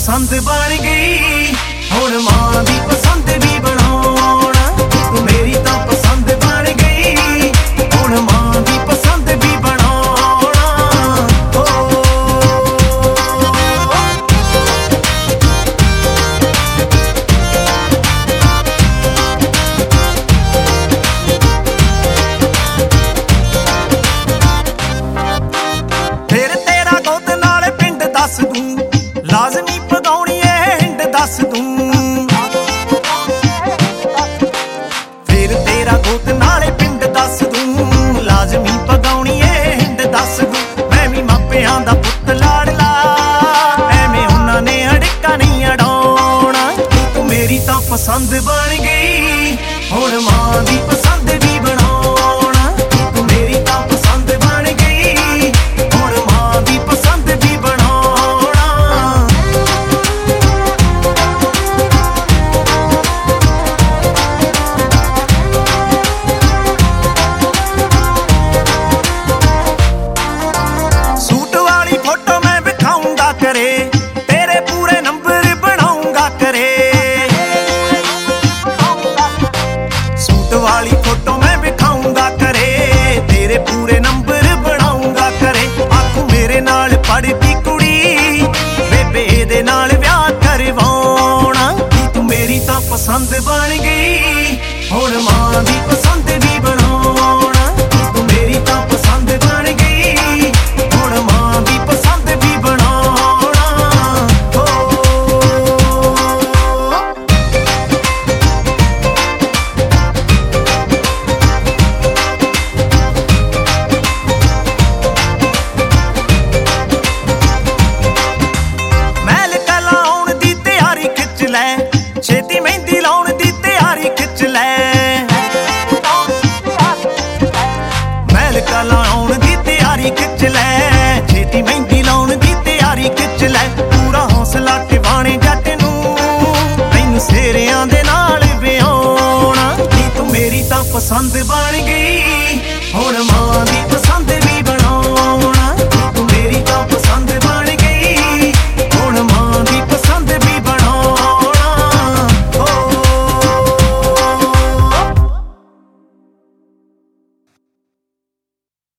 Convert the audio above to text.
पसंद बन गई, हुण मां दी पसंद भी बनाउणा। तू मेरी तां पसंद बन गई, हुण मां दी पसंद भी बनाउणा। फिर तेरा गोद नाल पिंड दस दूं, लाजमी पगाउणी ऐ हिंड दस दूं। फिर तेरा गोद नाल पिंड दस दूं, लाजमी पगाउणी ऐ हिंड दस दूं। मैं भी मापियां दा पुत्त लाडला, एवें उन्हां ने अड़िका नहीं अड़ाउणा। तू मेरी तां पसंद बन गई, हुण मां दी पसंद भी बनाउणा। तू मेरी तां पसंद बन गई, हुण मां दी पसंद भी बनाउणा। सूट वाली फोटो मैं विखाऊंगा करे, तेरे पूरे नंबर बनाऊंगा करे। सूट वाली फोटो मैं विखाऊंगा करे, तेरे पूरे नंबर बनाऊंगा करे। आखू मेरे नाल पढ़दी कुड़ी, बेबे दे नाल विआह करवाउणा। तू मेरी तां पसंद बन गई, हुण मां दी पसंद भी बनाउणा। तू मेरी तां पसंद बन गई, हुण मां दी पसंद भी बनाउणा। हो महल कला आउण दी तैयारी खिच लै, छेती मेहंदी लाउण दी तैयारी खिच लै। महल कला आउण दी तैयारी खिच लै, छेती मेहंदी लाउण दी तैयारी खिच लै। पूरा हौसला टिवाणे जट नूं, तैनूं सेरियां दे नाल विआउणा। तू मेरी तां पसंद बन गई, हुण